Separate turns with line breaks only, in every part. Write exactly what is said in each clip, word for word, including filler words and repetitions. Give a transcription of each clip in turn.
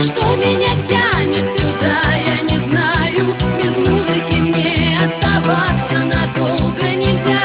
что меня тянет сюда, я не знаю. Без музыки мне оставаться надолго нельзя.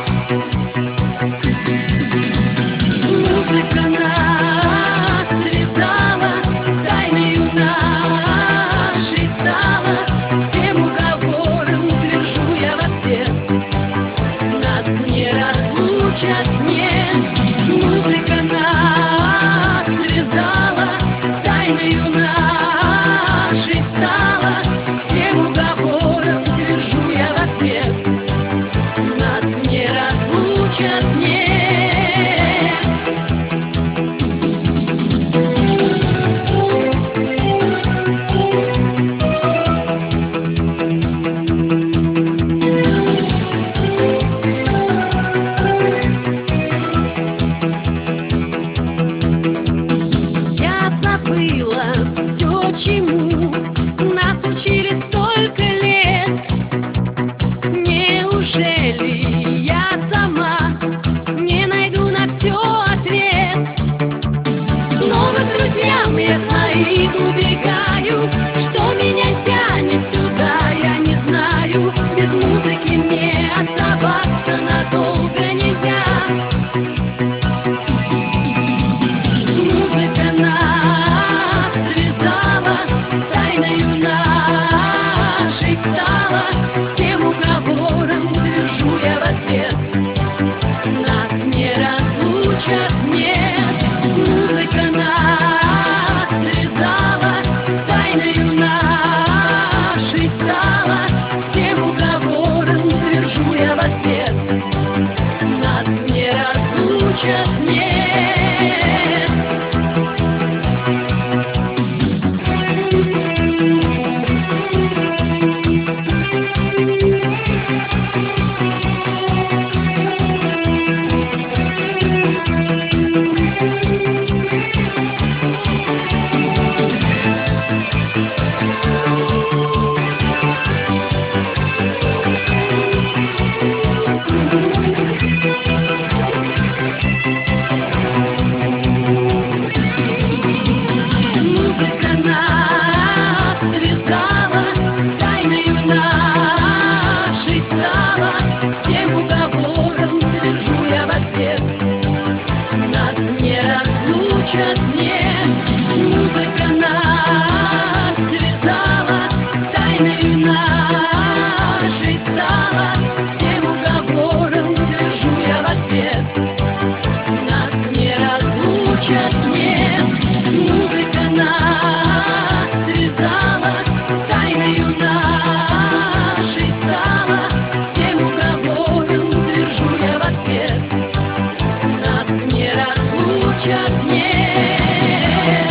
Музыка нас связала, тайною нашей стала. Всем уговором твержу я в ответ: нас не разлучат, нет. Музыка нас связала, тайною нашей стала. Всем уговором твержу я в ответ: нас не разлучат, нет. Забыла все, чему нас учили столько лет. Неужели я сама не найду на все ответ? Снова к друзьям я своим убегаю. Что меня тянет сюда, я не знаю. Без музыки мне оставаться надолго нельзя. Музыка нас связала, тайною нашей стала. Всем уговором твержу я в ответ: нас не разлучат, нет. Музыка нас связала, тайною нашей стала. Всем уговором твержу я в ответ: нас не разлучат, нет. Музыка нас связала, тайною нашей стала. Всем уговором твержу я в ответ: нас не разлучат, нет. Музыка нас связала, тайною нашей стала. Всем уговором твержу я в ответ: нас не разлучат, нет. Музыка нас связала, тайною нашей стала. Всем уговором твержу я в ответ: нас не разлучат, нет.